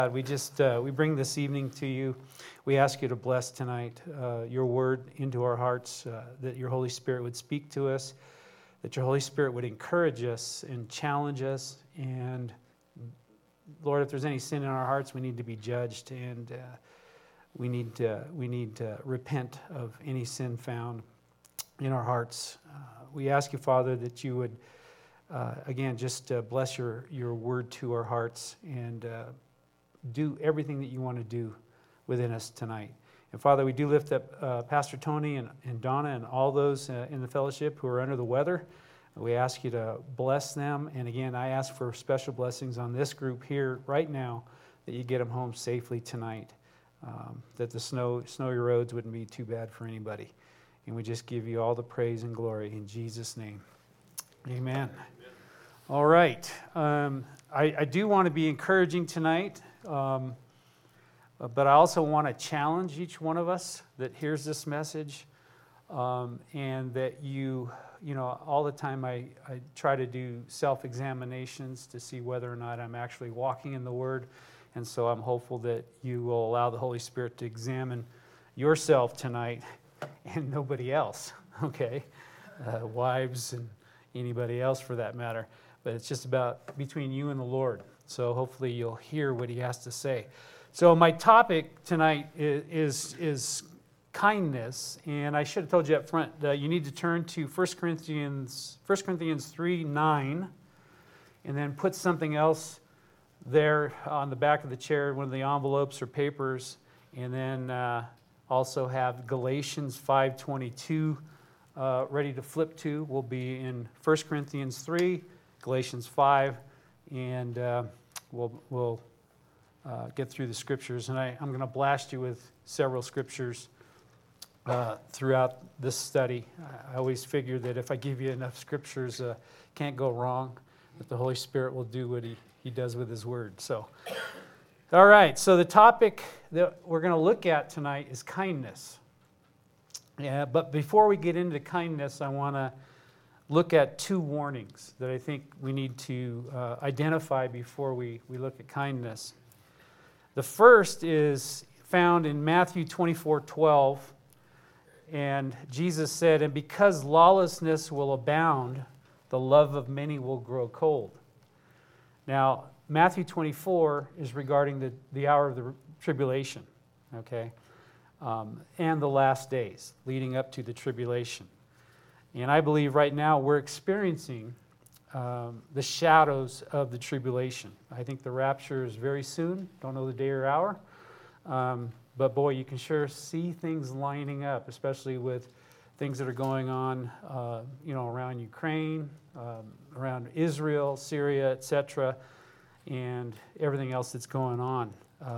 God, we bring this evening to you. We ask you to bless tonight your word into our hearts, that your Holy Spirit would speak to us, that your Holy Spirit would encourage us and challenge us. And Lord, if there's any sin in our hearts, we need to be judged, and we need to repent of any sin found in our hearts. We ask you, Father, that you would again just bless your word to our hearts and do everything that you want to do within us tonight. And Father, we do lift up Pastor Tony and Donna and all those in the fellowship who are under the weather. We ask you to bless them. And again, I ask for special blessings on this group here right now, that you get them home safely tonight, that the snowy roads wouldn't be too bad for anybody. And we just give you all the praise and glory in Jesus' name. Amen. All right. I do want to be encouraging tonight. But I also want to challenge each one of us that hears this message, and that you know, all the time I try to do self-examinations to see whether or not I'm actually walking in the Word, and so I'm hopeful that you will allow the Holy Spirit to examine yourself tonight and nobody else, okay? Wives and anybody else for that matter, but it's just about between you and the Lord. So hopefully you'll hear what he has to say. So my topic tonight is kindness, and I should have told you up front that you need to turn to 1 Corinthians 3:9, and then put something else there on the back of the chair, one of the envelopes or papers, and then also have Galatians 5:22 ready to flip to. We'll be in 1 Corinthians 3, Galatians 5, and we'll get through the scriptures. And I'm going to blast you with several scriptures throughout this study. I always figure that if I give you enough scriptures, can't go wrong, that the Holy Spirit will do what he does with his word. So, all right, so the topic that we're going to look at tonight is kindness. Yeah, but before we get into kindness, I want to look at two warnings that I think we need to identify before we look at kindness. The first is found in Matthew 24:12, and Jesus said, "And because lawlessness will abound, the love of many will grow cold." Now, Matthew 24 is regarding the hour of the tribulation, okay, and the last days leading up to the tribulation. And I believe right now we're experiencing the shadows of the tribulation. I think the rapture is very soon. Don't know the day or hour. But boy, you can sure see things lining up, especially with things that are going on around Ukraine, around Israel, Syria, etc., and everything else that's going on.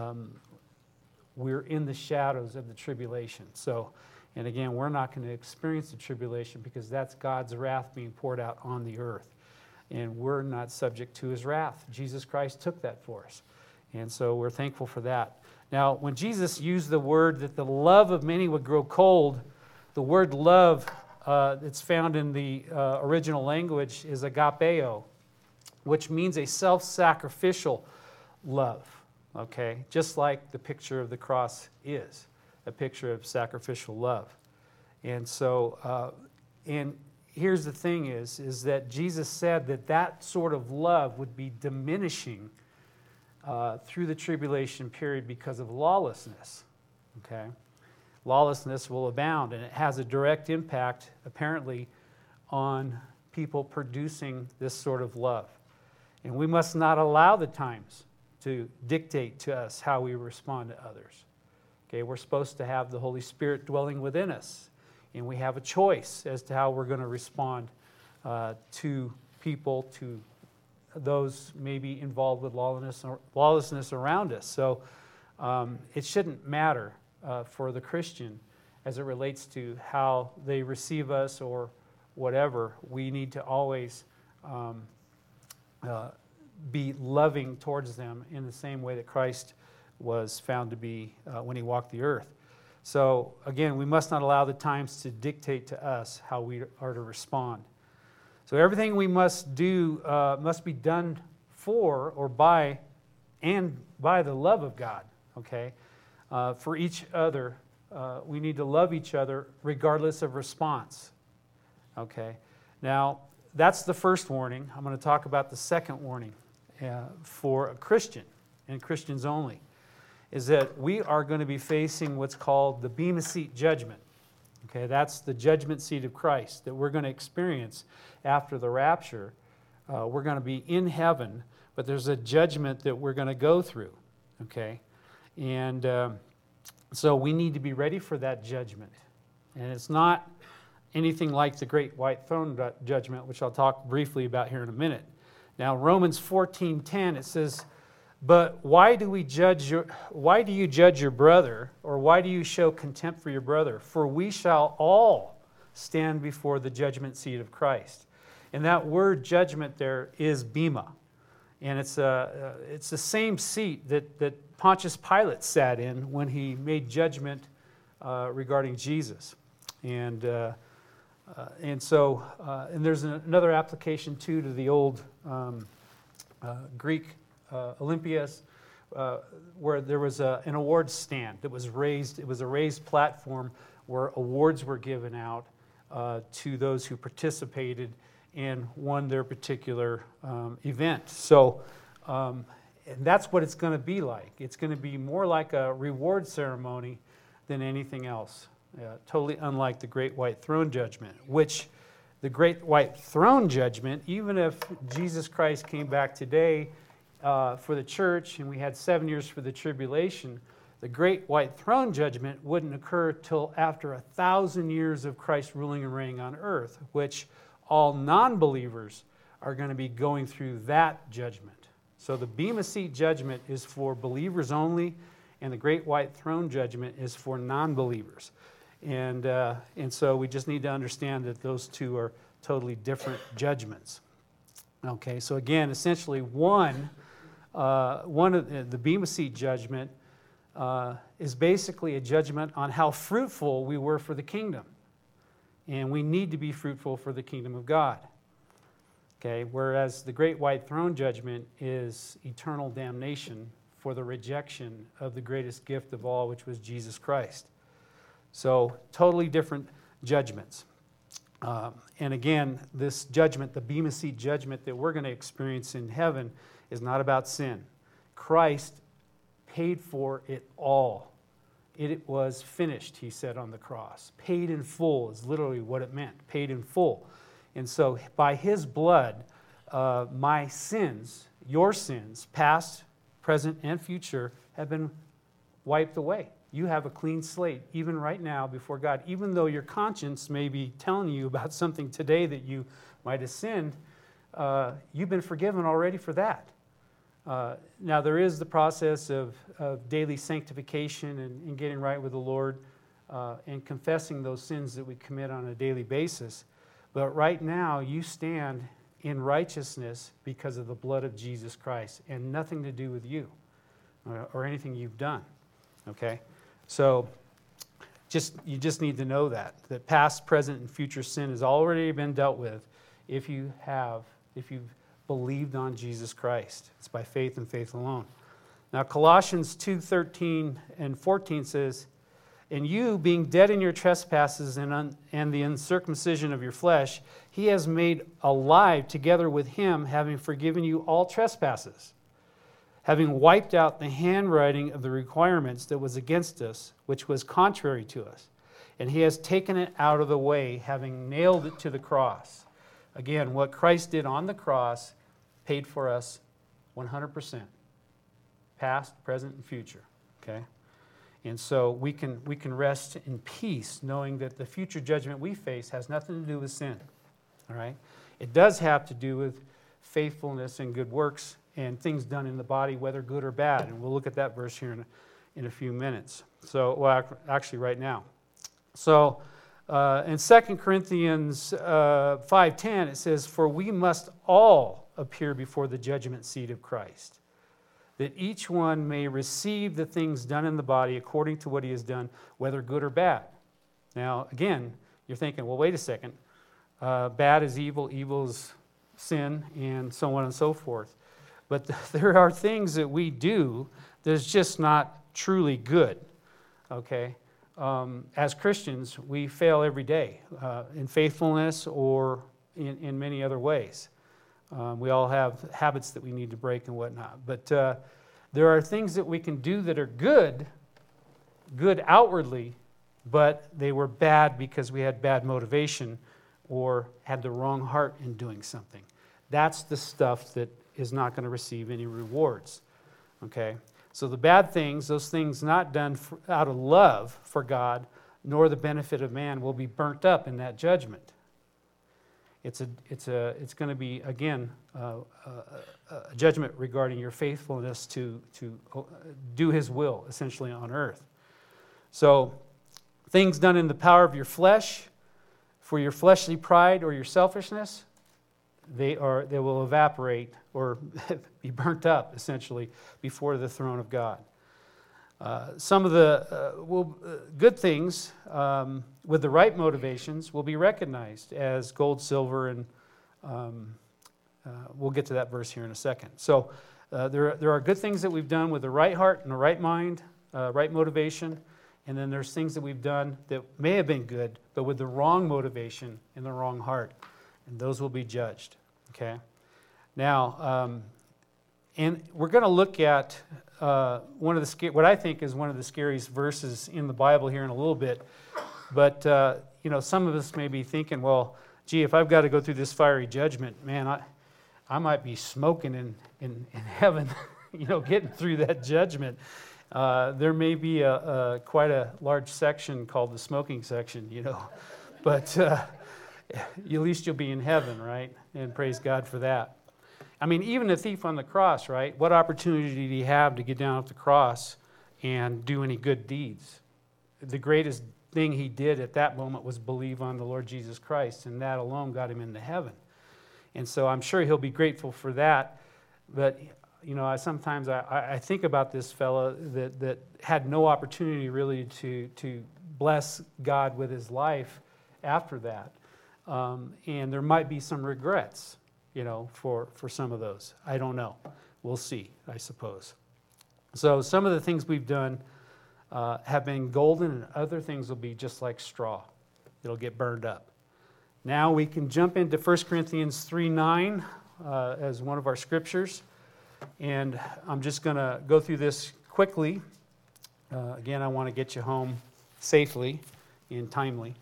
We're in the shadows of the tribulation. So, and again, we're not going to experience the tribulation because that's God's wrath being poured out on the earth. And we're not subject to his wrath. Jesus Christ took that for us. And so we're thankful for that. Now, when Jesus used the word that the love of many would grow cold, the word love that's found in the original language is agapeo, which means a self-sacrificial love, okay? Just like the picture of the cross is a picture of sacrificial love. And so, and here's the thing is that Jesus said that sort of love would be diminishing through the tribulation period because of lawlessness, okay? Lawlessness will abound, and it has a direct impact, apparently, on people producing this sort of love. And we must not allow the times to dictate to us how we respond to others. Okay, we're supposed to have the Holy Spirit dwelling within us, and we have a choice as to how we're going to respond to people, to those maybe involved with lawlessness around us. So it shouldn't matter for the Christian as it relates to how they receive us or whatever. We need to always be loving towards them in the same way that Christ was found to be when he walked the earth. So again, we must not allow the times to dictate to us how we are to respond. So everything we must do must be done for or by and by the love of God, okay? For each other, we need to love each other regardless of response, okay? Now, that's the first warning. I'm going to talk about the second warning for a Christian, and Christians only, is that we are going to be facing what's called the Bema Seat judgment. Okay, that's the judgment seat of Christ that we're going to experience after the rapture. We're going to be in heaven, but there's a judgment that we're going to go through. Okay, and so we need to be ready for that judgment. And it's not anything like the great white throne judgment, which I'll talk briefly about here in a minute. Now, Romans 14:10, it says, "But why do you judge your brother, or why do you show contempt for your brother? For we shall all stand before the judgment seat of Christ." And that word judgment there is bema. And it's the same seat that Pontius Pilate sat in when he made judgment regarding Jesus. And there's another application too to the old Greek Olympias, where there was an awards stand that was raised. It was a raised platform where awards were given out to those who participated and won their particular event. So, and that's what it's going to be like. It's going to be more like a reward ceremony than anything else. Totally unlike the Great White Throne Judgment, which the Great White Throne Judgment, even if Jesus Christ came back today for the church and we had 7 years for the tribulation, the Great White Throne Judgment wouldn't occur till after 1,000 years of Christ ruling and reigning on earth, which all non-believers are going to be going through that judgment. So the Bema Seat judgment is for believers only, and the Great White Throne Judgment is for non-believers. And so we just need to understand that those two are totally different judgments. Okay, so again, essentially one of the Bema Seat judgment is basically a judgment on how fruitful we were for the kingdom. And we need to be fruitful for the kingdom of God. Okay, whereas the Great White Throne Judgment is eternal damnation for the rejection of the greatest gift of all, which was Jesus Christ. So, totally different judgments. And again, this judgment, the Bema Seat judgment that we're going to experience in heaven, is not about sin. Christ paid for it all. It was finished, he said on the cross. Paid in full is literally what it meant, paid in full. And so by his blood, my sins, your sins, past, present, and future, have been wiped away. You have a clean slate, even right now, before God. Even though your conscience may be telling you about something today that you might have sinned, you've been forgiven already for that. Now, there is the process of daily sanctification and getting right with the Lord and confessing those sins that we commit on a daily basis. But right now, you stand in righteousness because of the blood of Jesus Christ and nothing to do with you or anything you've done. Okay? So you just need to know that past, present, and future sin has already been dealt with if you've believed on Jesus Christ. It's by faith and faith alone. Now, Colossians 2:13 and 14 says, "And you, being dead in your trespasses and the uncircumcision of your flesh, he has made alive together with him, having forgiven you all trespasses, having wiped out the handwriting of the requirements that was against us, which was contrary to us. And he has taken it out of the way, having nailed it to the cross." Again, what Christ did on the cross paid for us 100%. Past, present, and future. Okay? And so we can rest in peace knowing that the future judgment we face has nothing to do with sin. All right? It does have to do with faithfulness and good works and things done in the body, whether good or bad. And we'll look at that verse here in a few minutes. So, well, actually right now. So, in 2 Corinthians 5:10, it says, "For we must all appear before the judgment seat of Christ, that each one may receive the things done in the body according to what he has done, whether good or bad." Now, again, you're thinking, well, wait a second. Bad is evil, evil is sin, and so on and so forth. But there are things that we do that's just not truly good, okay? As Christians, we fail every day in faithfulness or in many other ways. We all have habits that we need to break and whatnot. But there are things that we can do that are good outwardly, but they were bad because we had bad motivation or had the wrong heart in doing something. That's the stuff that is not going to receive any rewards, okay? So the bad things, those things not done out of love for God, nor the benefit of man, will be burnt up in that judgment. It's going to be, again, a judgment regarding your faithfulness to do His will, essentially, on earth. So, things done in the power of your flesh, for your fleshly pride or your selfishness, they will evaporate or be burnt up, essentially, before the throne of God. Some of the good things with the right motivations will be recognized as gold, silver, and we'll get to that verse here in a second. So there are good things that we've done with the right heart and the right mind, right motivation, and then there's things that we've done that may have been good, but with the wrong motivation and the wrong heart, and those will be judged. Okay. Now, and we're going to look at one of the what I think is one of the scariest verses in the Bible here in a little bit. But some of us may be thinking, well, gee, if I've got to go through this fiery judgment, man, I might be smoking in heaven, getting through that judgment. There may be quite a large section called the smoking section, but at least you'll be in heaven, right? And praise God for that. I mean, even the thief on the cross, right? What opportunity did he have to get down off the cross and do any good deeds? The greatest thing he did at that moment was believe on the Lord Jesus Christ, and that alone got him into heaven. And so I'm sure he'll be grateful for that. But, sometimes I think about this fellow that had no opportunity really to bless God with his life after that. And there might be some regrets, for some of those. I don't know. We'll see, I suppose. So some of the things we've done have been golden, and other things will be just like straw. It'll get burned up. Now we can jump into 1 Corinthians 3:9 as one of our scriptures. And I'm just going to go through this quickly. Again, I want to get you home safely and timely.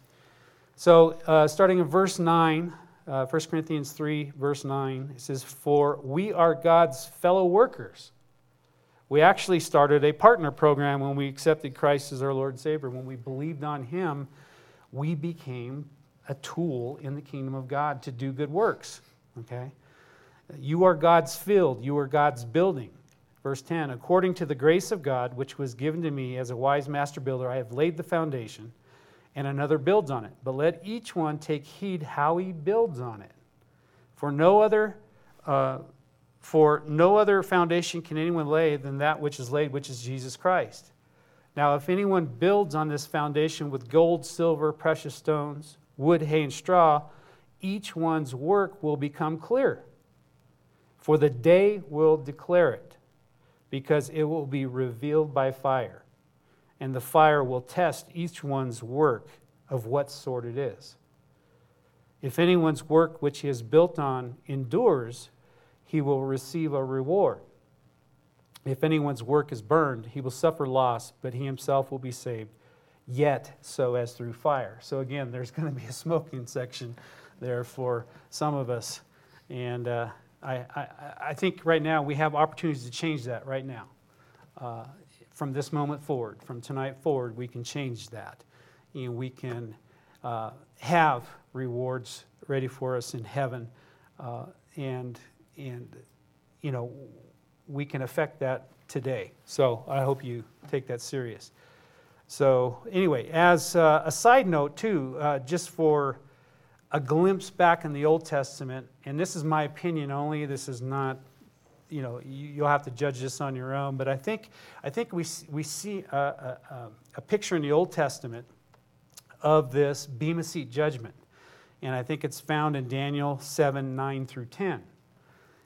So starting in verse 9, 1 Corinthians 3, verse 9, it says, "For we are God's fellow workers." We actually started a partner program when we accepted Christ as our Lord and Savior. When we believed on Him, we became a tool in the kingdom of God to do good works. Okay? You are God's field. You are God's building. Verse 10, "According to the grace of God, which was given to me as a wise master builder, I have laid the foundation, and another builds on it. But let each one take heed how he builds on it. For no other foundation can anyone lay than that which is laid, which is Jesus Christ. Now, if anyone builds on this foundation with gold, silver, precious stones, wood, hay, and straw, each one's work will become clear. For the day will declare it, because it will be revealed by fire. And the fire will test each one's work of what sort it is. If anyone's work which he has built on endures, he will receive a reward. If anyone's work is burned, he will suffer loss, but he himself will be saved, yet so as through fire." So again, there's going to be a smoking section there for some of us. And I think right now we have opportunities to change that right now. From this moment forward, from tonight forward, we can change that. And we can have rewards ready for us in heaven. And we can affect that today. So I hope you take that serious. So anyway, as a side note too, just for a glimpse back in the Old Testament, and this is my opinion only, this is not, you'll have to judge this on your own, but I think we see a picture in the Old Testament of this Bema Seat judgment. And I think it's found in Daniel 7, 9 through 10.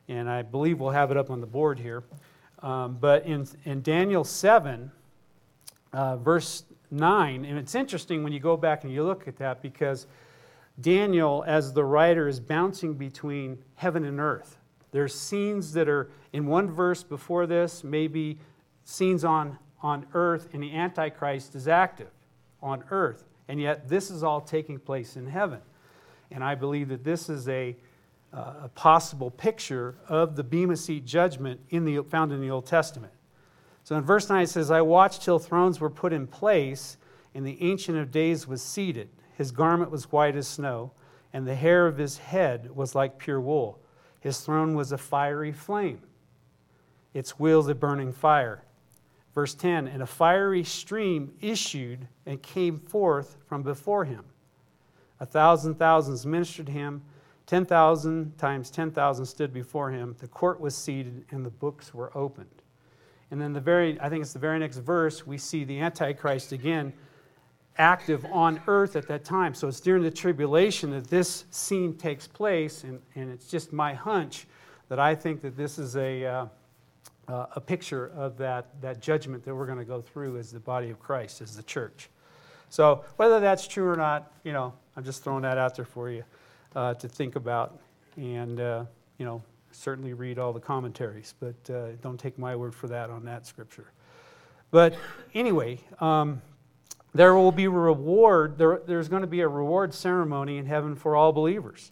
And I believe we'll have it up on the board here. But in Daniel 7, verse 9, and it's interesting when you go back and you look at that, because Daniel, as the writer, is bouncing between heaven and earth. There's scenes that are in one verse before this, maybe scenes on earth, and the Antichrist is active on earth. And yet this is all taking place in heaven. And I believe that this is a possible picture of the Bema Seat judgment found in the Old Testament. So in verse 9 it says, I watched till thrones were put in place, and the Ancient of Days was seated. His garment was white as snow, and the hair of his head was like pure wool. His throne was a fiery flame, its wheels a burning fire. Verse 10, and a fiery stream issued and came forth from before him. 1,000 thousands ministered to him. 10,000 times 10,000 stood before him. The court was seated, and the books were opened. And then I think it's the very next verse, we see the Antichrist again active on earth at that time. So it's during the tribulation that this scene takes place, and it's just my hunch that I think that this is a picture of that judgment that we're going to go through as the body of Christ, as the church. So whether that's true or not, I'm just throwing that out there for you to think about, and certainly read all the commentaries, but don't take my word for that on that scripture. But anyway, there will be a reward. There's going to be a reward ceremony in heaven for all believers.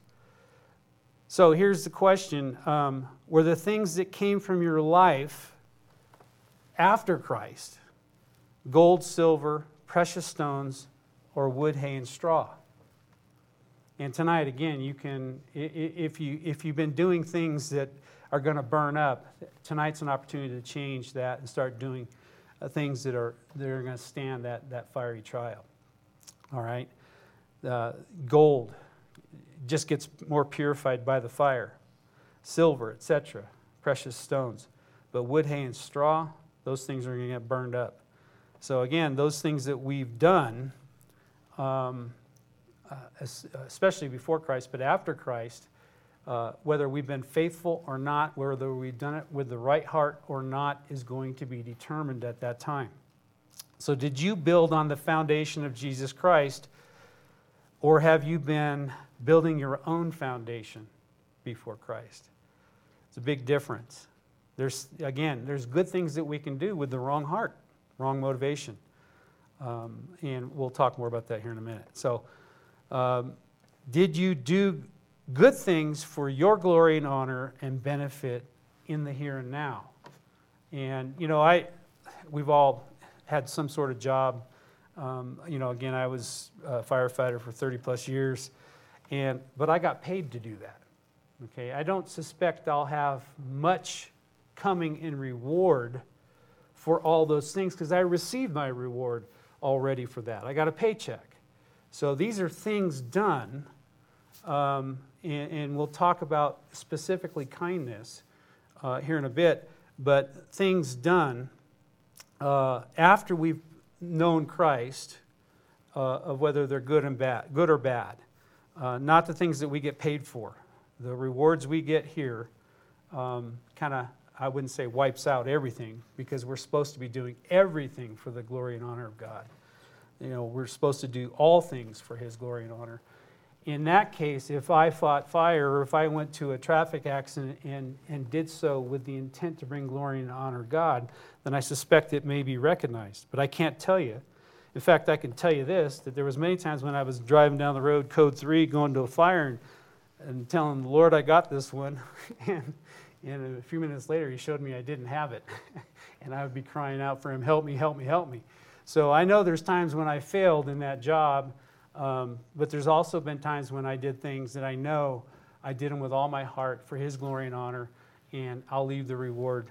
So here's the question. Were the things that came from your life after Christ gold, silver, precious stones, or wood, hay, and straw? And tonight, again, you can, if you've been doing things that are going to burn up, tonight's an opportunity to change that and start doing things that are going to stand that fiery trial. All right? Gold just gets more purified by the fire. Silver, etc., precious stones. But wood, hay, and straw, those things are going to get burned up. So again, those things that we've done, especially before Christ, but after Christ, whether we've been faithful or not, whether we've done it with the right heart or not, is going to be determined at that time. So did you build on the foundation of Jesus Christ, or have you been building your own foundation before Christ? It's a big difference. There's good things that we can do with the wrong heart, wrong motivation. And we'll talk more about that here in a minute. So, did you do good things for your glory and honor and benefit in the here and now? And, we've all had some sort of job. Again, I was a firefighter for 30 plus years, but I got paid to do that. Okay, I don't suspect I'll have much coming in reward for all those things, because I received my reward already for that. I got a paycheck. So these are things done, and we'll talk about specifically kindness here in a bit, but things done after we've known Christ, of whether they're good or bad, not the things that we get paid for. The rewards we get here kind of, I wouldn't say wipes out everything, because we're supposed to be doing everything for the glory and honor of God. We're supposed to do all things for His glory and honor. In that case, if I fought fire, or if I went to a traffic accident and did so with the intent to bring glory and honor to God, then I suspect it may be recognized. But I can't tell you. In fact, I can tell you this, that there was many times when I was driving down the road, code 3, going to a fire, and telling the Lord I got this one, and a few minutes later He showed me I didn't have it. And I would be crying out for Him, help me, help me, help me. So I know there's times when I failed in that job, but there's also been times when I did things that I know I did them with all my heart for His glory and honor, and I'll leave the reward,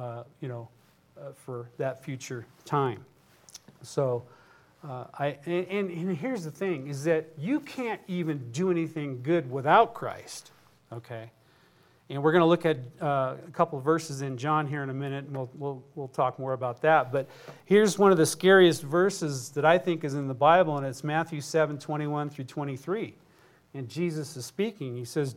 for that future time. So, and here's the thing, is that you can't even do anything good without Christ, okay? And we're going to look at a couple of verses in John here in a minute, and we'll talk more about that. But here's one of the scariest verses that I think is in the Bible, and it's Matthew 7:21 through 23. And Jesus is speaking. He says,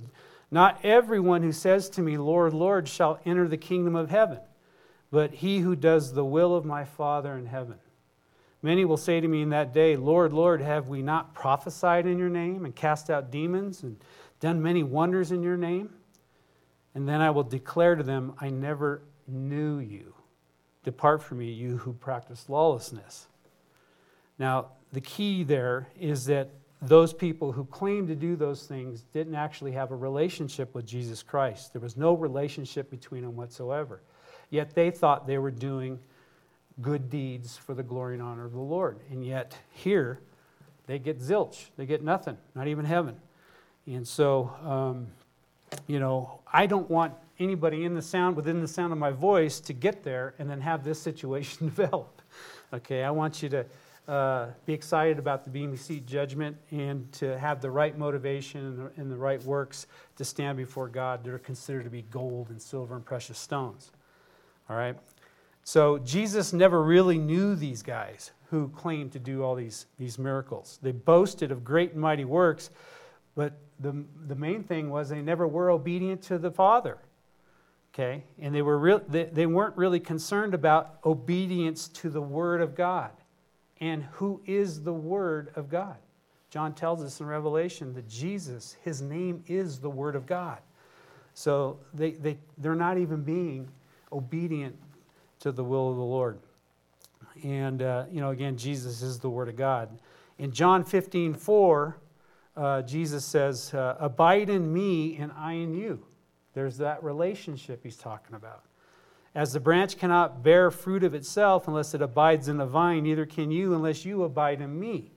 Not everyone who says to me, Lord, Lord, shall enter the kingdom of heaven, but he who does the will of my Father in heaven. Many will say to me in that day, Lord, Lord, have we not prophesied in your name and cast out demons and done many wonders in your name? And then I will declare to them, I never knew you. Depart from me, you who practice lawlessness. Now, the key there is that those people who claim to do those things didn't actually have a relationship with Jesus Christ. There was no relationship between them whatsoever. Yet they thought they were doing good deeds for the glory and honor of the Lord. And yet here, they get zilch. They get nothing, not even heaven. And so, I don't want anybody within the sound of my voice to get there and then have this situation develop. Okay, I want you to be excited about the Bema Seat judgment and to have the right motivation and the right works to stand before God that are considered to be gold and silver and precious stones. All right? So Jesus never really knew these guys who claimed to do all these miracles. They boasted of great and mighty works, but the main thing was they never were obedient to the Father. Okay? And they weren't really concerned about obedience to the Word of God. And who is the Word of God? John tells us in Revelation that Jesus, his name is the Word of God. So they're not even being obedient to the will of the Lord. And, again, Jesus is the Word of God. In John 15:4, Jesus says, abide in me and I in you. There's that relationship he's talking about. As the branch cannot bear fruit of itself unless it abides in the vine, neither can you unless you abide in me.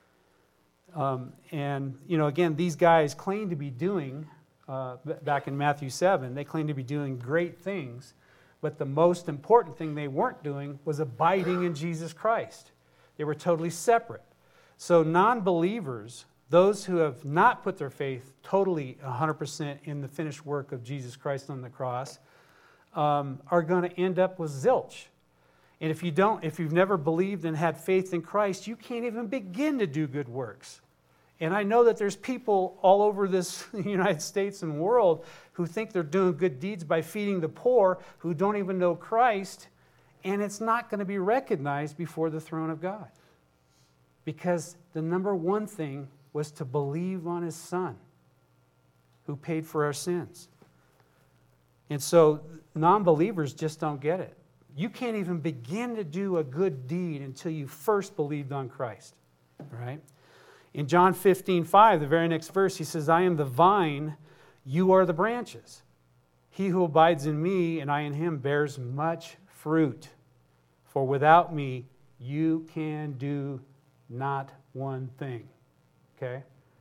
Again, these guys claim to be doing, back in Matthew 7, they claim to be doing great things, but the most important thing they weren't doing was abiding in Jesus Christ. They were totally separate. So non-believers, those who have not put their faith totally 100% in the finished work of Jesus Christ on the cross, are going to end up with zilch. And if you've never believed and had faith in Christ, you can't even begin to do good works. And I know that there's people all over this United States and world who think they're doing good deeds by feeding the poor who don't even know Christ, and it's not going to be recognized before the throne of God. Because the number one thing was to believe on his Son who paid for our sins. And so non-believers just don't get it. You can't even begin to do a good deed until you first believed on Christ. Right? In John 15:5, the very next verse, he says, I am the vine, you are the branches. He who abides in me and I in him bears much fruit. For without me, you can do not one thing. Okay?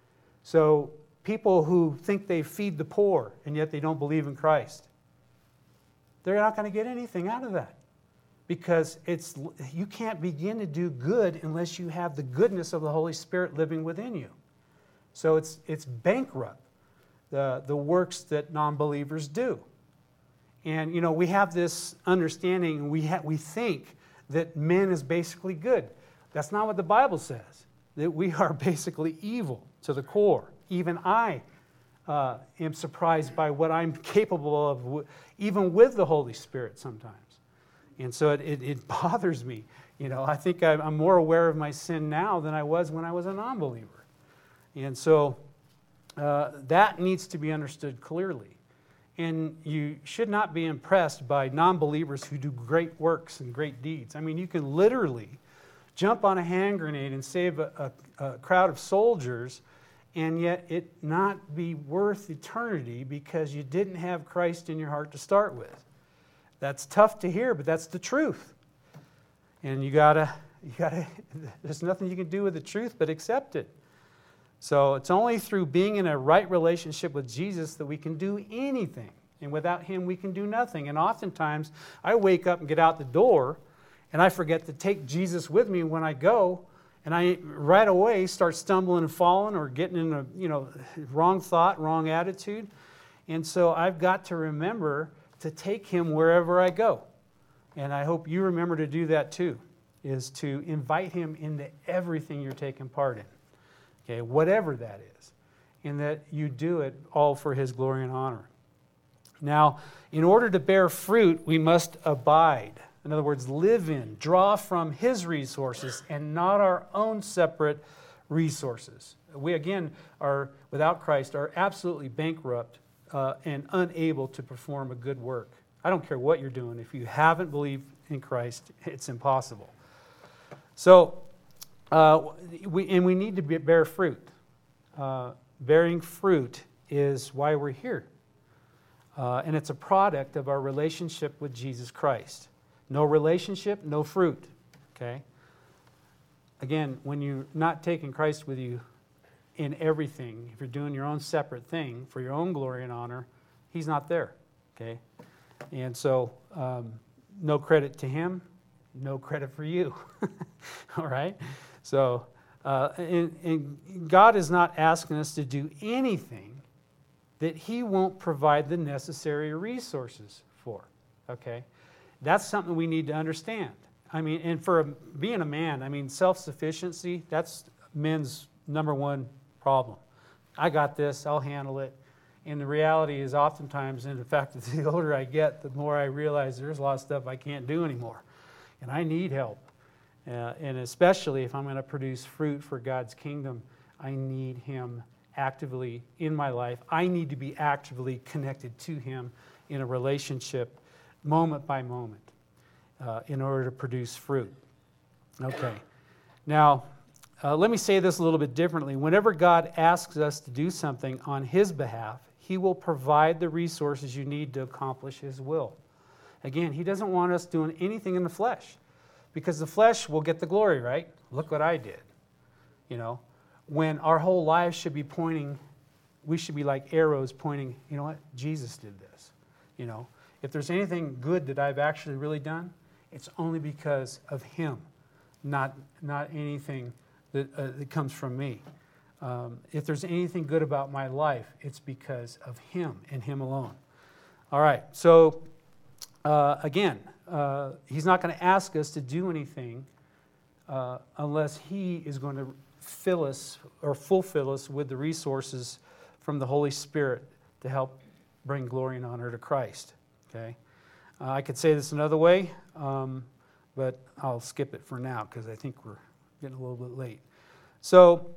So people who think they feed the poor and yet they don't believe in Christ, they're not going to get anything out of that. Because you can't begin to do good unless you have the goodness of the Holy Spirit living within you. So it's bankrupt, the works that non-believers do. And, we have this understanding, we think that men is basically good. That's not what the Bible says, that we are basically evil to the core. Even I am surprised by what I'm capable of, even with the Holy Spirit sometimes. And so it bothers me. I think I'm more aware of my sin now than I was when I was a non-believer. And so that needs to be understood clearly. And you should not be impressed by non-believers who do great works and great deeds. I mean, you can literally jump on a hand grenade and save a crowd of soldiers, and yet it not be worth eternity because you didn't have Christ in your heart to start with. That's tough to hear, but that's the truth. And you gotta, there's nothing you can do with the truth but accept it. So it's only through being in a right relationship with Jesus that we can do anything. And without him, we can do nothing. And oftentimes, I wake up and get out the door, and I forget to take Jesus with me when I go, and I right away start stumbling and falling or getting in a wrong thought, wrong attitude. And so I've got to remember to take him wherever I go. And I hope you remember to do that too, is to invite him into everything you're taking part in. Okay, whatever that is. and that you do it all for His glory and honor. Now, in order to bear fruit, we must abide. In other words, live in, draw from His resources and not our own separate resources. We, again, are, without Christ, are absolutely bankrupt and unable to perform a good work. I don't care what you're doing. If you haven't believed in Christ, it's impossible. So, we need to bear fruit. Bearing fruit is why we're here. And it's a product of our relationship with Jesus Christ. No relationship, no fruit. Okay? Again, when you're not taking Christ with you in everything, if you're doing your own separate thing for your own glory and honor, He's not there. Okay? And so, no credit to Him, no credit for you. All right? So, and God is not asking us to do anything that He won't provide the necessary resources for. Okay? That's something we need to understand. I mean, and for being a man, I mean, self-sufficiency, that's men's number one problem. I got this, I'll handle it. And the reality is oftentimes, and in fact, the older I get, the more I realize there's a lot of stuff I can't do anymore. And I need help. And especially if I'm going to produce fruit for God's kingdom, I need Him actively in my life. I need to be actively connected to Him in a relationship, moment by moment, in order to produce fruit. Okay. Now, let me say this a little bit differently. Whenever God asks us to do something on His behalf, He will provide the resources you need to accomplish His will. Again, He doesn't want us doing anything in the flesh, because the flesh will get the glory, right? Look what I did. You know, when our whole lives should be pointing, we should be like arrows pointing, you know what? Jesus did this. You know, if there's anything good that I've actually really done, it's only because of Him, not anything that comes from me. If there's anything good about my life, it's because of Him and Him alone. All right, so again, He's not going to ask us to do anything unless He is going to fill us or fulfill us with the resources from the Holy Spirit to help bring glory and honor to Christ. Okay, I could say this another way, but I'll skip it for now because I think we're getting a little bit late. So,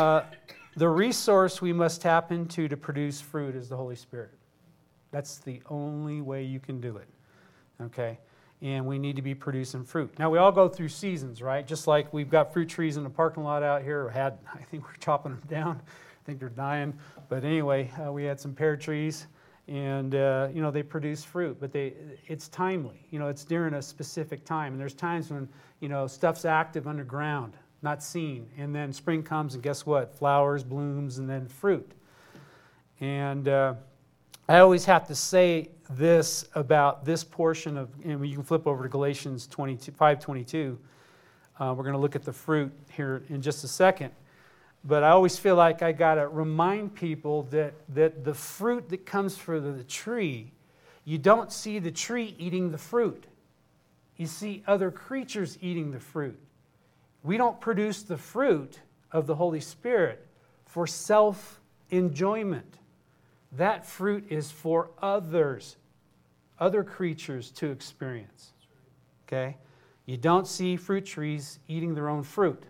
the resource we must tap into to produce fruit is the Holy Spirit. That's the only way you can do it. Okay? And we need to be producing fruit. Now, we all go through seasons, right? Just like we've got fruit trees in the parking lot out here. I think we're chopping them down. I think they're dying. But anyway, we had some pear trees, and they produce fruit. But it's timely. It's during a specific time. And there's times when, stuff's active underground, not seen. And then spring comes, and guess what? Flowers, blooms, and then fruit. And I always have to say this about this portion of, and you can flip over to Galatians 5:22. We're going to look at the fruit here in just a second. But I always feel like I got to remind people that the fruit that comes from the tree, you don't see the tree eating the fruit. You see other creatures eating the fruit. We don't produce the fruit of the Holy Spirit for self-enjoyment. That fruit is for others, other creatures to experience. Okay? You don't see fruit trees eating their own fruit.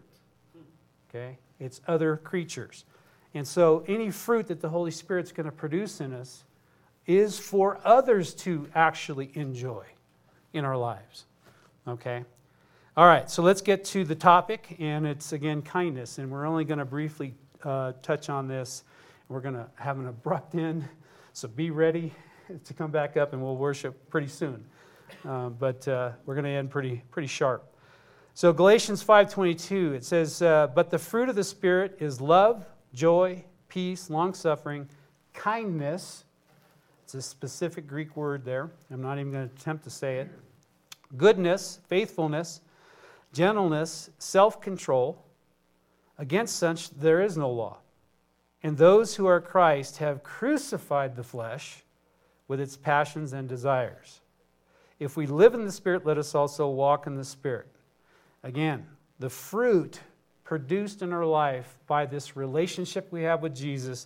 Okay? It's other creatures. And so any fruit that the Holy Spirit's going to produce in us is for others to actually enjoy in our lives. Okay? All right, so let's get to the topic, and it's, again, kindness. And we're only going to briefly touch on this. We're going to have an abrupt end, so be ready to come back up, and we'll worship pretty soon. But we're going to end pretty sharp. So Galatians 5:22, it says, but the fruit of the Spirit is love, joy, peace, long-suffering, kindness. It's a specific Greek word there. I'm not even going to attempt to say it. Goodness, faithfulness, gentleness, self-control. Against such there is no law. And those who are Christ have crucified the flesh with its passions and desires. If we live in the Spirit, let us also walk in the Spirit. Again, the fruit produced in our life by this relationship we have with Jesus,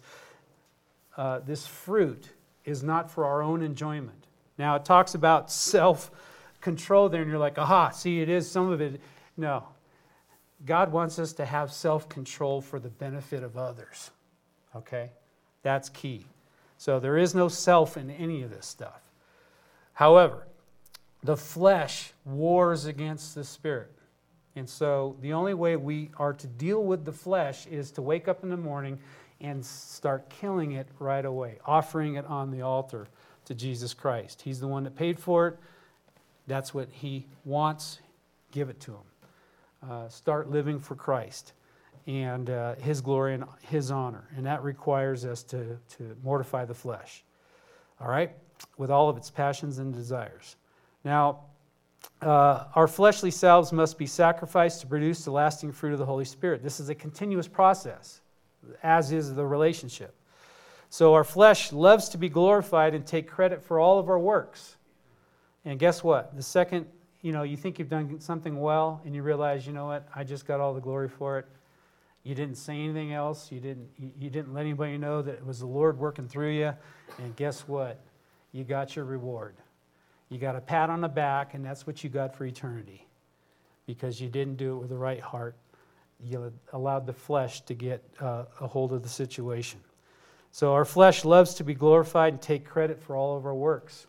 this fruit is not for our own enjoyment. Now, it talks about self-control there, and you're like, aha, see, it is some of it. No. God wants us to have self-control for the benefit of others. Okay? That's key. So there is no self in any of this stuff. However, the flesh wars against the spirit. And so the only way we are to deal with the flesh is to wake up in the morning and start killing it right away, offering it on the altar to Jesus Christ. He's the one that paid for it. That's what He wants. Give it to Him. Start living for Christ and His glory and His honor. And that requires us to mortify the flesh. All right? With all of its passions and desires. Now, our fleshly selves must be sacrificed to produce the lasting fruit of the Holy Spirit. This is a continuous process, as is the relationship. So our flesh loves to be glorified and take credit for all of our works. And guess what? The second, you think you've done something well, and you realize, you know what, I just got all the glory for it. You didn't say anything else. You didn't let anybody know that it was the Lord working through you. And guess what? You got your reward. You got a pat on the back, and that's what you got for eternity. Because you didn't do it with the right heart. You allowed the flesh to get a hold of the situation. So our flesh loves to be glorified and take credit for all of our works.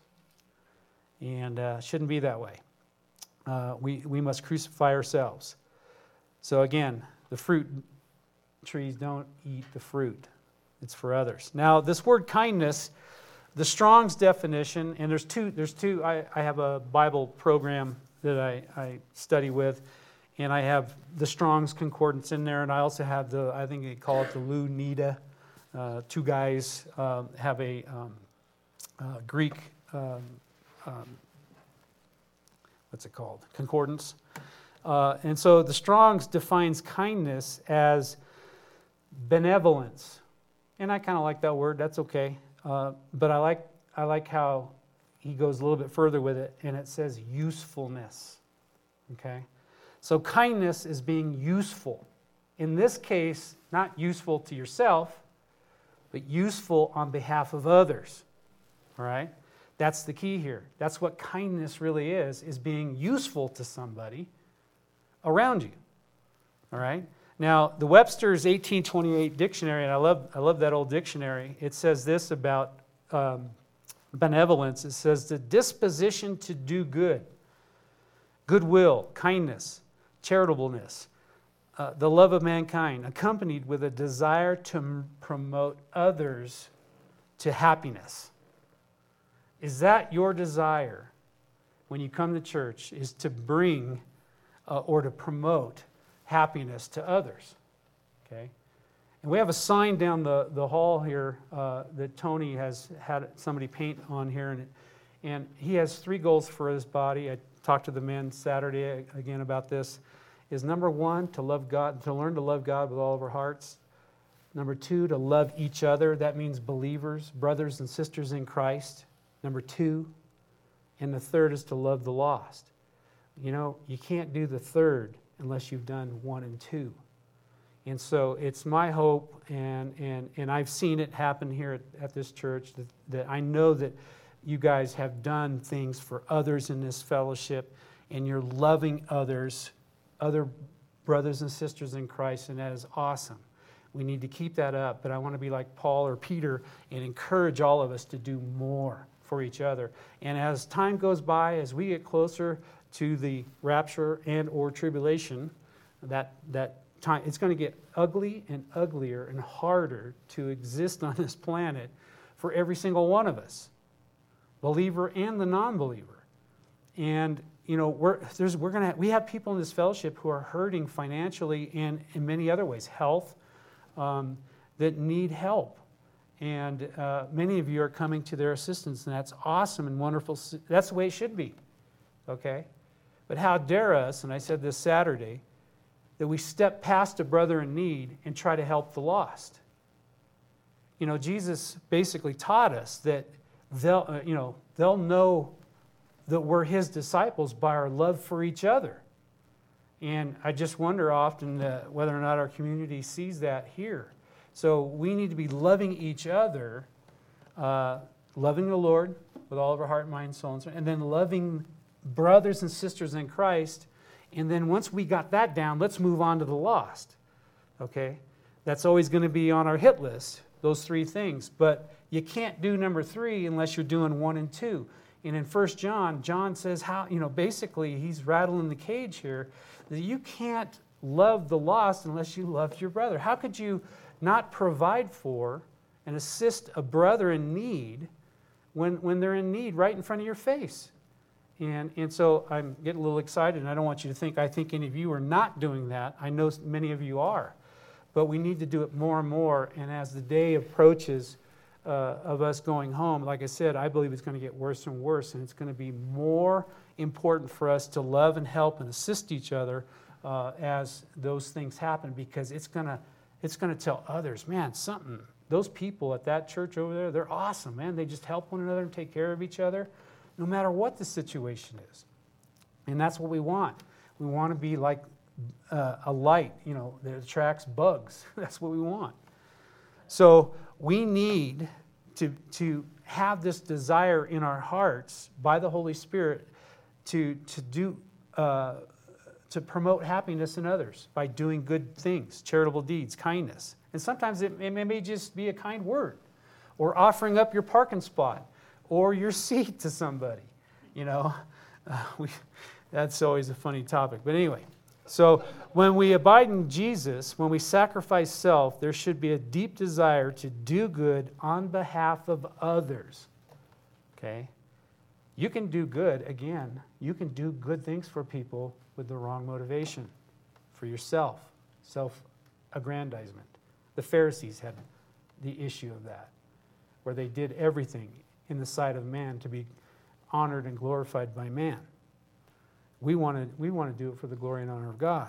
And shouldn't be that way. We must crucify ourselves. So again, the fruit trees don't eat the fruit. It's for others. Now, this word kindness, the Strong's definition, and there's two. I have a Bible program that I study with, and I have the Strong's Concordance in there, and I also have I think they call it the Lou Nida. Two guys have a Greek, what's it called? Concordance. And so the Strong's defines kindness as benevolence. And I kind of like that word, that's okay. But I like how he goes a little bit further with it, and it says usefulness. Okay? So kindness is being useful. In this case, not useful to yourself, but useful on behalf of others. All right? That's the key here. That's what kindness really is being useful to somebody around you. All right? Now, the Webster's 1828 dictionary, and I love that old dictionary, it says this about benevolence. It says the disposition to do good, goodwill, kindness, charitableness, the love of mankind, accompanied with a desire to promote others to happiness. Is that your desire when you come to church, is to bring or to promote happiness to others? Okay? And we have a sign down the hall here that Tony has had somebody paint on here, and he has 3 goals for his body. I talked to the men Saturday again about this. Is number 1, to love God, to learn to love God with all of our hearts. Number 2, to love each other. That means believers, brothers and sisters in Christ. Number 2, and the third is to love the lost. You can't do the third unless you've done 1 and 2. And so it's my hope, and I've seen it happen here at this church, that I know that you guys have done things for others in this fellowship, and you're loving others, other brothers and sisters in Christ, and that is awesome. We need to keep that up, but I want to be like Paul or Peter and encourage all of us to do more for each other. And as time goes by, as we get closer to the rapture and or tribulation, that time, it's going to get ugly and uglier and harder to exist on this planet for every single one of us, believer and the non-believer. And we have people in this fellowship who are hurting financially and in many other ways, health, that need help. And many of you are coming to their assistance, and that's awesome and wonderful. That's the way it should be, okay? But how dare us, and I said this Saturday, that we step past a brother in need and try to help the lost. Jesus basically taught us that they'll know that we're His disciples by our love for each other. And I just wonder often whether or not our community sees that here. So we need to be loving each other, loving the Lord with all of our heart, mind, soul, and strength, and then loving brothers and sisters in Christ. And then once we got that down, let's move on to the lost. Okay? That's always going to be on our hit list, those three things. But you can't do number 3 unless you're doing 1 and 2. And in 1 John, John says how, basically he's rattling the cage here, that you can't love the lost unless you love your brother. How could you not provide for and assist a brother in need when they're in need right in front of your face? And so I'm getting a little excited, and I don't want you to think I think any of you are not doing that. I know many of you are. But we need to do it more and more, and as the day approaches of us going home, like I said, I believe it's going to get worse and worse, and it's going to be more important for us to love and help and assist each other as those things happen, because it's going to tell others, man, those people at that church over there, they're awesome, man. They just help one another and take care of each other, no matter what the situation is. And that's what we want. We want to be like a light, that attracts bugs. That's what we want. So we need to have this desire in our hearts by the Holy Spirit to promote happiness in others by doing good things, charitable deeds, kindness. And sometimes it may just be a kind word, or offering up your parking spot, or your seat to somebody. That's always a funny topic. But anyway, so when we abide in Jesus, when we sacrifice self, there should be a deep desire to do good on behalf of others. Okay? You can do good, again, you can do good things for people with the wrong motivation, for yourself, self-aggrandizement. The Pharisees had the issue of that, where they did everything in the sight of man to be honored and glorified by man. We want to do it for the glory and honor of God.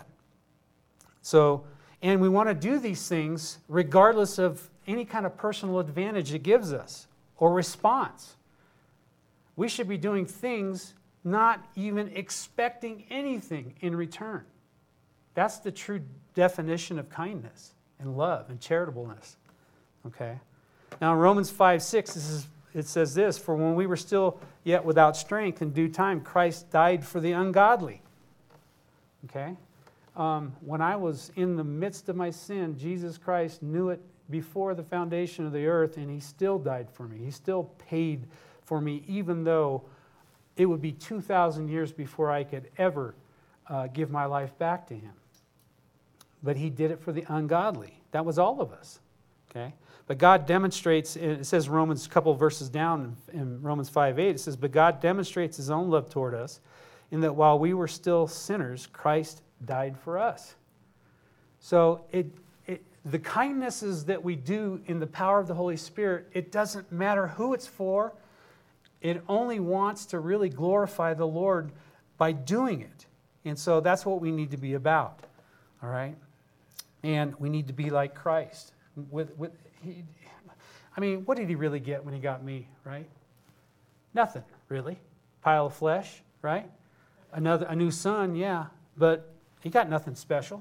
So, and we want to do these things regardless of any kind of personal advantage it gives us or response. We should be doing things not even expecting anything in return. That's the true definition of kindness and love and charitableness. Okay? Now in Romans 5:6, it says this, "For when we were still yet without strength, in due time Christ died for the ungodly." Okay? When I was in the midst of my sin, Jesus Christ knew it before the foundation of the earth, and He still died for me. He still paid for me, even though it would be 2,000 years before I could ever give my life back to Him. But He did it for the ungodly. That was all of us. Okay? But God demonstrates, it says Romans, a couple of verses down in Romans 5:8, it says, "But God demonstrates His own love toward us, in that while we were still sinners, Christ died for us." So the kindnesses that we do in the power of the Holy Spirit, it doesn't matter who it's for. It only wants to really glorify the Lord by doing it. And so that's what we need to be about. All right? And we need to be like Christ. What did He really get when He got me, right? Nothing, really. Pile of flesh, right? A new son, yeah, but He got nothing special.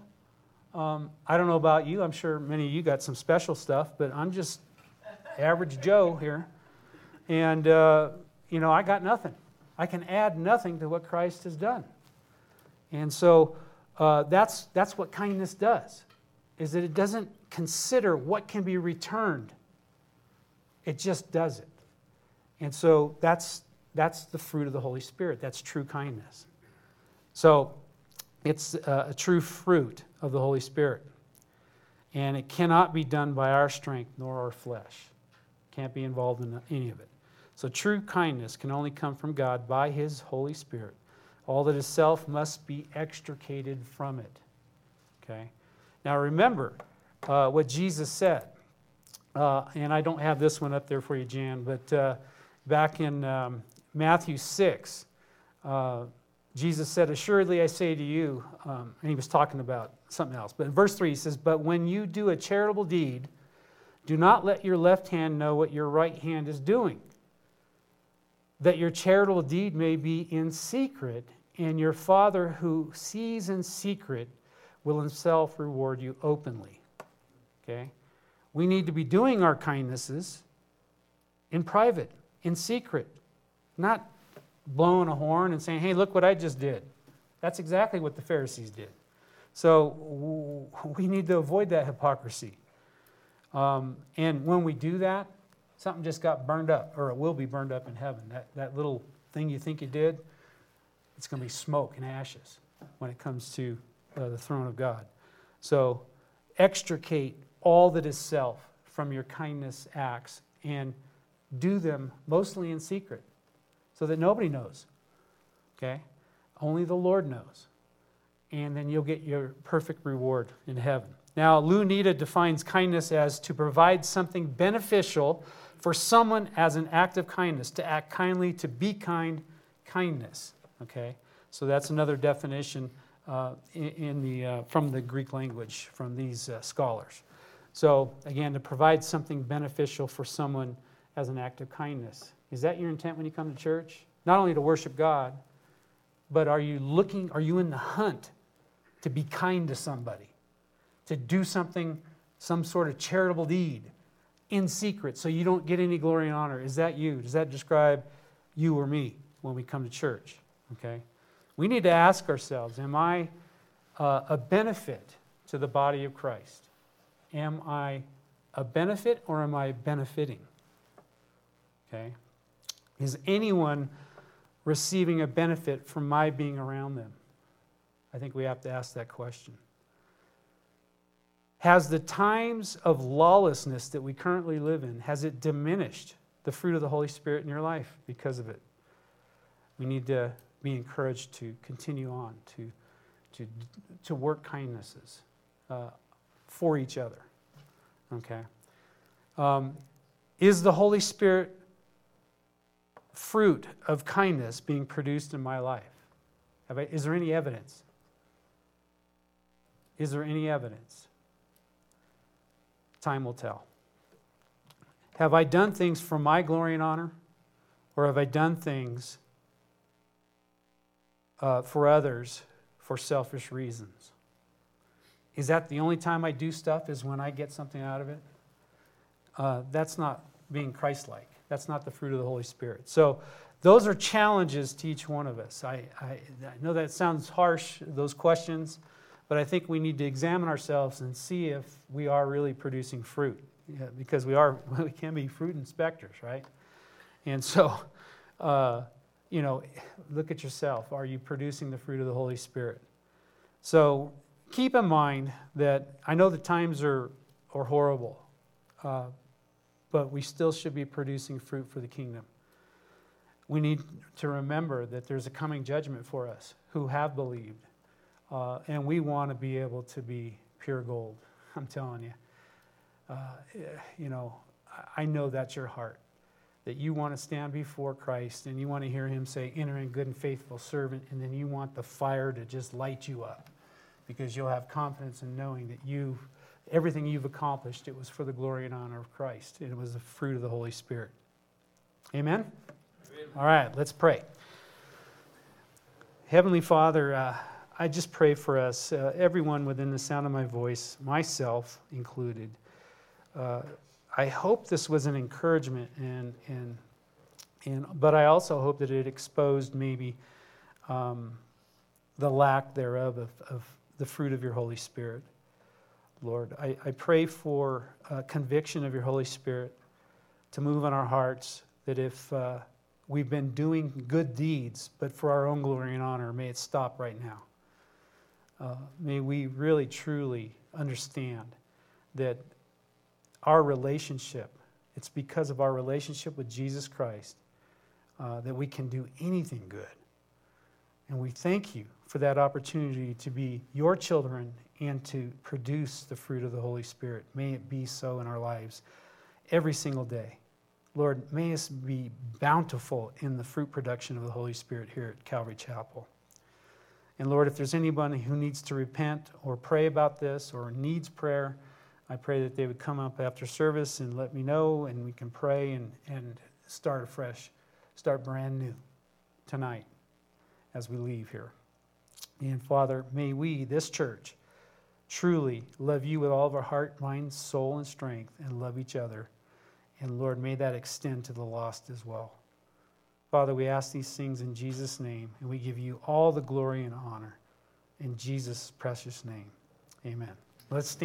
I don't know about you. I'm sure many of you got some special stuff, but I'm just average Joe here. And, I got nothing. I can add nothing to what Christ has done. And so that's what kindness does, is that it doesn't consider what can be returned. It just does it. And so that's the fruit of the Holy Spirit. That's true kindness. So it's a true fruit of the Holy Spirit. And it cannot be done by our strength nor our flesh. Can't be involved in any of it. So true kindness can only come from God by His Holy Spirit. All that is self must be extricated from it. Okay? Now remember what Jesus said. And I don't have this one up there for you, Jan, but back in Matthew 6, Jesus said, "Assuredly I say to you," and He was talking about something else. But in verse 3 He says, "But when you do a charitable deed, do not let your left hand know what your right hand is doing, that your charitable deed may be in secret, And your Father who sees in secret will himself reward you openly. Okay? We need to be doing our kindnesses in private, in secret, not blowing a horn and saying, hey, look what I just did. That's exactly what the Pharisees did. So we need to avoid that hypocrisy. And when we do that, something just got burned up, or it will be burned up in heaven. That little thing you think you did, it's going to be smoke and ashes when it comes to the throne of God. So extricate all that is self from your kindness acts and do them mostly in secret so that nobody knows. Okay? Only the Lord knows. And then you'll get your perfect reward in heaven. Now, Lou Nita defines kindness as to provide something beneficial for someone as an act of kindness, to act kindly, to be kind, kindness. Okay? So that's another definition from the Greek language from these scholars. So, again, to provide something beneficial for someone as an act of kindness. Is that your intent when you come to church? Not only to worship God, but are you in the hunt to be kind to somebody? To do something, some sort of charitable deed in secret so you don't get any glory and honor? Is that you? Does that describe you or me when we come to church? Okay? We need to ask ourselves, am I a benefit to the body of Christ? Am I a benefit or am I benefiting? Okay? Is anyone receiving a benefit from my being around them? I think we have to ask that question. Has the times of lawlessness that we currently live in, has it diminished the fruit of the Holy Spirit in your life because of it? We need to be encouraged to continue on, to work kindnesses for each other. Okay? Is the Holy Spirit fruit of kindness being produced in my life? Is there any evidence? Is there any evidence? Time will tell. Have I done things for my glory and honor? Or have I done things for others for selfish reasons? Is that the only time I do stuff is when I get something out of it? That's not being Christ-like. That's not the fruit of the Holy Spirit. So those are challenges to each one of us. I know that sounds harsh, those questions, but I think we need to examine ourselves and see if we are really producing fruit. Yeah, because we can be fruit inspectors, right? And so, look at yourself. Are you producing the fruit of the Holy Spirit? So keep in mind that I know the times are horrible, but we still should be producing fruit for the kingdom. We need to remember that there's a coming judgment for us who have believed. And we want to be able to be pure gold. I'm telling you. I know that's your heart. That you want to stand before Christ and you want to hear Him say, enter in, good and faithful servant, and then you want the fire to just light you up. Because you'll have confidence in knowing that everything you've accomplished, it was for the glory and honor of Christ. And it was the fruit of the Holy Spirit. Amen? Amen. All right, let's pray. Heavenly Father, I just pray for us, everyone within the sound of my voice, myself included. I hope this was an encouragement, but I also hope that it exposed maybe the lack thereof of the fruit of your Holy Spirit. Lord, I pray for conviction of your Holy Spirit to move in our hearts, that if we've been doing good deeds, but for our own glory and honor, may it stop right now. May we really, truly understand that our relationship, it's because of our relationship with Jesus Christ that we can do anything good. And we thank you for that opportunity to be your children and to produce the fruit of the Holy Spirit. May it be so in our lives every single day. Lord, may us be bountiful in the fruit production of the Holy Spirit here at Calvary Chapel. And Lord, if there's anybody who needs to repent or pray about this or needs prayer, I pray that they would come up after service and let me know, and we can pray and start afresh, start brand new tonight as we leave here. And Father, may we, this church, truly love you with all of our heart, mind, soul, and strength, and love each other. And Lord, may that extend to the lost as well. Father, we ask these things in Jesus' name, and we give you all the glory and honor. In Jesus' precious name, amen. Let's stand.